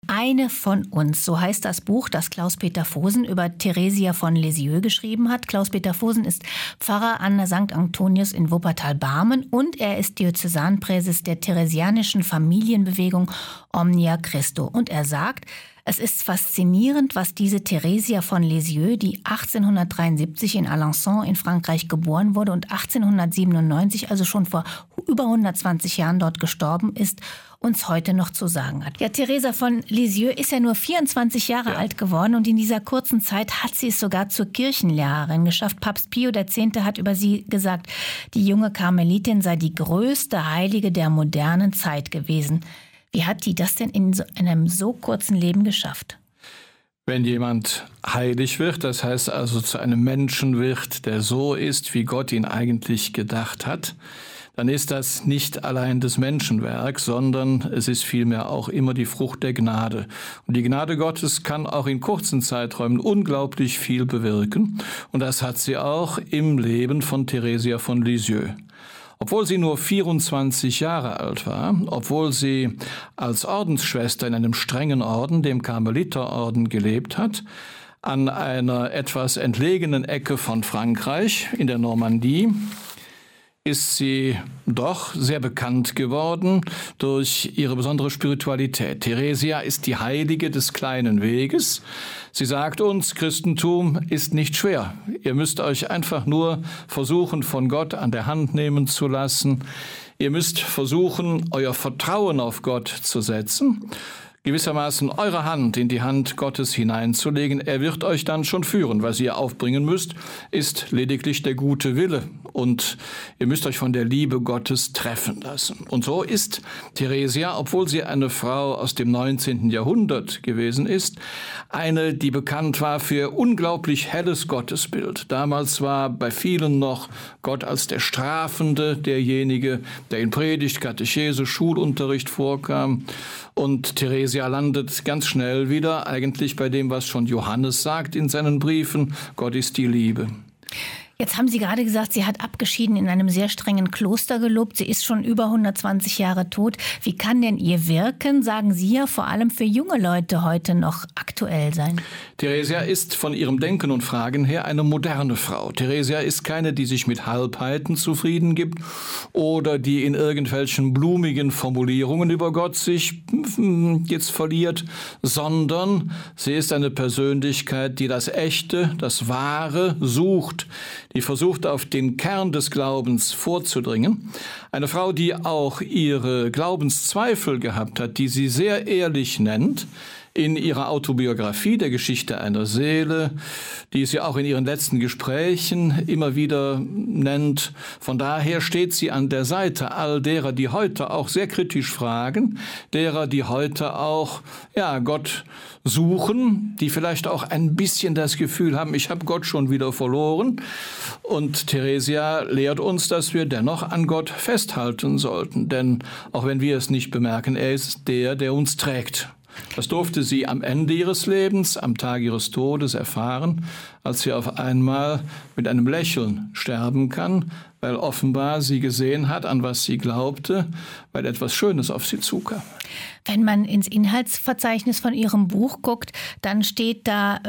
Eine von uns, so heißt das Buch, das Klaus-Peter Vosen über Theresia von Lisieux geschrieben hat. Klaus-Peter Vosen ist Pfarrer an St. Antonius in Wuppertal-Barmen und er ist Diözesanpräses der theresianischen Familienbewegung Omnia Christo. Und er sagt, es ist faszinierend, was diese Theresia von Lisieux, die 1873 in Alençon in Frankreich geboren wurde und 1897, also schon vor über 120 Jahren dort gestorben ist, uns heute noch zu sagen hat. Ja, Theresia von Lisieux ist ja nur 24 Jahre alt geworden und in dieser kurzen Zeit hat sie es sogar zur Kirchenlehrerin geschafft. Papst Pio X. hat über sie gesagt, die junge Karmelitin sei die größte Heilige der modernen Zeit gewesen. Wie hat die das denn in einem so kurzen Leben geschafft? Wenn jemand heilig wird, das heißt also zu einem Menschen wird, der so ist, wie Gott ihn eigentlich gedacht hat, dann ist das nicht allein das Menschenwerk, sondern es ist vielmehr auch immer die Frucht der Gnade. Und die Gnade Gottes kann auch in kurzen Zeiträumen unglaublich viel bewirken. Und das hat sie auch im Leben von Theresia von Lisieux. Obwohl sie nur 24 Jahre alt war, obwohl sie als Ordensschwester in einem strengen Orden, dem Karmeliterorden, gelebt hat, an einer etwas entlegenen Ecke von Frankreich in der Normandie, ist sie doch sehr bekannt geworden durch ihre besondere Spiritualität. Theresia ist die Heilige des kleinen Weges. Sie sagt uns, Christentum ist nicht schwer. Ihr müsst euch einfach nur versuchen, von Gott an der Hand nehmen zu lassen. Ihr müsst versuchen, euer Vertrauen auf Gott zu setzen, gewissermaßen eure Hand in die Hand Gottes hineinzulegen. Er wird euch dann schon führen. Was ihr aufbringen müsst, ist lediglich der gute Wille. Und ihr müsst euch von der Liebe Gottes treffen lassen. Und so ist Theresia, obwohl sie eine Frau aus dem 19. Jahrhundert gewesen ist, eine, die bekannt war für unglaublich helles Gottesbild. Damals war bei vielen noch Gott als der Strafende, derjenige, der in Predigt, Katechese, Schulunterricht vorkam. Und Theresia landet ganz schnell wieder eigentlich bei dem, was schon Johannes sagt in seinen Briefen: Gott ist die Liebe. Jetzt haben Sie gerade gesagt, sie hat abgeschieden in einem sehr strengen Kloster gelobt. Sie ist schon über 120 Jahre tot. Wie kann denn ihr Wirken, sagen Sie ja, vor allem für junge Leute heute noch aktuell sein? Theresia ist von ihrem Denken und Fragen her eine moderne Frau. Theresia ist keine, die sich mit Halbheiten zufrieden gibt oder die in irgendwelchen blumigen Formulierungen über Gott sich jetzt verliert, sondern sie ist eine Persönlichkeit, die das Echte, das Wahre sucht, die versucht, auf den Kern des Glaubens vorzudringen. Eine Frau, die auch ihre Glaubenszweifel gehabt hat, die sie sehr ehrlich nennt, in ihrer Autobiografie der Geschichte einer Seele, die sie auch in ihren letzten Gesprächen immer wieder nennt. Von daher steht sie an der Seite all derer, die heute auch sehr kritisch fragen, derer, die heute auch Gott suchen, die vielleicht auch ein bisschen das Gefühl haben, ich habe Gott schon wieder verloren. Und Theresia lehrt uns, dass wir dennoch an Gott festhalten sollten. Denn auch wenn wir es nicht bemerken, er ist der, der uns trägt. Das durfte sie am Ende ihres Lebens, am Tag ihres Todes erfahren, als sie auf einmal mit einem Lächeln sterben kann, weil offenbar sie gesehen hat, an was sie glaubte, weil etwas Schönes auf sie zukam. Wenn man ins Inhaltsverzeichnis von Ihrem Buch guckt, dann steht da: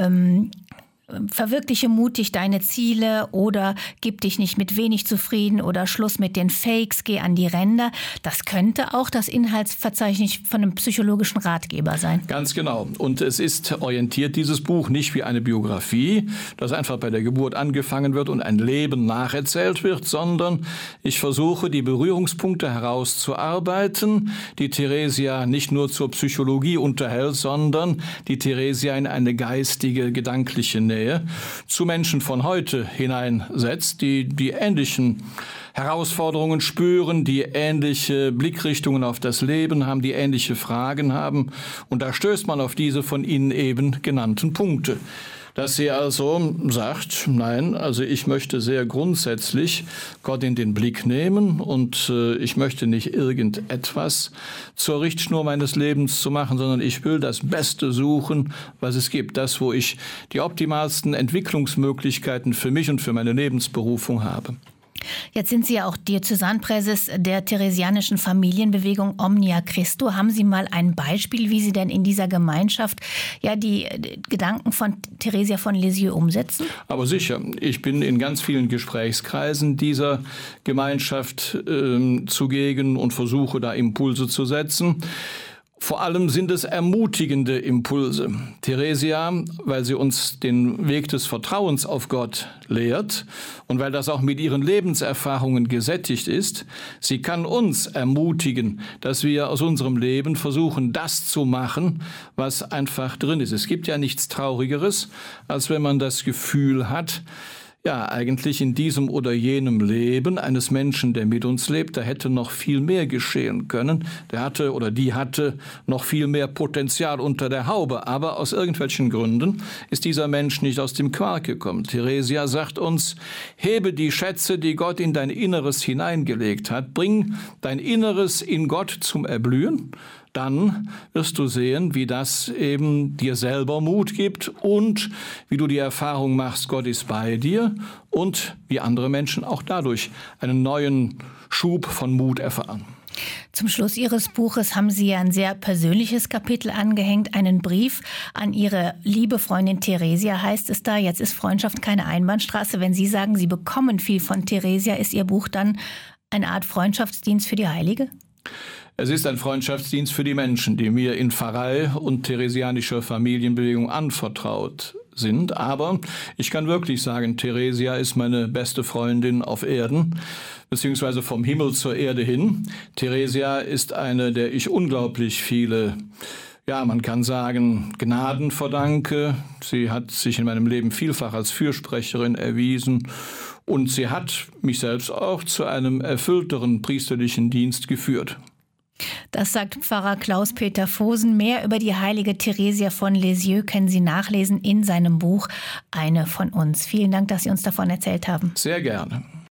Verwirkliche mutig deine Ziele oder gib dich nicht mit wenig zufrieden oder Schluss mit den Fakes, geh an die Ränder. Das könnte auch das Inhaltsverzeichnis von einem psychologischen Ratgeber sein. Ganz genau. Und es ist orientiert, dieses Buch, nicht wie eine Biografie, das einfach bei der Geburt angefangen wird und ein Leben nacherzählt wird, sondern ich versuche, die Berührungspunkte herauszuarbeiten, die Theresia nicht nur zur Psychologie unterhält, sondern die Theresia in eine geistige, gedankliche Nähe zu Menschen von heute hineinsetzt, die ähnlichen Herausforderungen spüren, die ähnliche Blickrichtungen auf das Leben haben, die ähnliche Fragen haben. Und da stößt man auf diese von Ihnen eben genannten Punkte. Dass sie also sagt, nein, also ich möchte sehr grundsätzlich Gott in den Blick nehmen und ich möchte nicht irgendetwas zur Richtschnur meines Lebens zu machen, sondern ich will das Beste suchen, was es gibt. Das, wo ich die optimalsten Entwicklungsmöglichkeiten für mich und für meine Lebensberufung habe. Jetzt sind Sie ja auch Diözesanpräses der theresianischen Familienbewegung Omnia Christo. Haben Sie mal ein Beispiel, wie Sie denn in dieser Gemeinschaft die Gedanken von Theresia von Lisieux umsetzen? Aber sicher. Ich bin in ganz vielen Gesprächskreisen dieser Gemeinschaft zugegen und versuche da Impulse zu setzen. Vor allem sind es ermutigende Impulse. Theresia, weil sie uns den Weg des Vertrauens auf Gott lehrt und weil das auch mit ihren Lebenserfahrungen gesättigt ist, sie kann uns ermutigen, dass wir aus unserem Leben versuchen, das zu machen, was einfach drin ist. Es gibt ja nichts Traurigeres, als wenn man das Gefühl hat, eigentlich in diesem oder jenem Leben eines Menschen, der mit uns lebt, da hätte noch viel mehr geschehen können. Der hatte oder die hatte noch viel mehr Potenzial unter der Haube. Aber aus irgendwelchen Gründen ist dieser Mensch nicht aus dem Quark gekommen. Theresia sagt uns, hebe die Schätze, die Gott in dein Inneres hineingelegt hat. Bring dein Inneres in Gott zum Erblühen. Dann wirst du sehen, wie das eben dir selber Mut gibt und wie du die Erfahrung machst, Gott ist bei dir und wie andere Menschen auch dadurch einen neuen Schub von Mut erfahren. Zum Schluss Ihres Buches haben Sie ein sehr persönliches Kapitel angehängt, einen Brief an Ihre liebe Freundin Theresia, heißt es da. Jetzt ist Freundschaft keine Einbahnstraße. Wenn Sie sagen, Sie bekommen viel von Theresia, ist Ihr Buch dann eine Art Freundschaftsdienst für die Heilige? Es ist ein Freundschaftsdienst für die Menschen, die mir in Pfarrei und theresianischer Familienbewegung anvertraut sind. Aber ich kann wirklich sagen, Theresia ist meine beste Freundin auf Erden, beziehungsweise vom Himmel zur Erde hin. Theresia ist eine, der ich unglaublich viele, man kann sagen, Gnaden verdanke. Sie hat sich in meinem Leben vielfach als Fürsprecherin erwiesen. Und sie hat mich selbst auch zu einem erfüllteren priesterlichen Dienst geführt. Das sagt Pfarrer Klaus-Peter Vosen. Mehr über die heilige Theresia von Lisieux können Sie nachlesen in seinem Buch Eine von uns. Vielen Dank, dass Sie uns davon erzählt haben. Sehr gerne.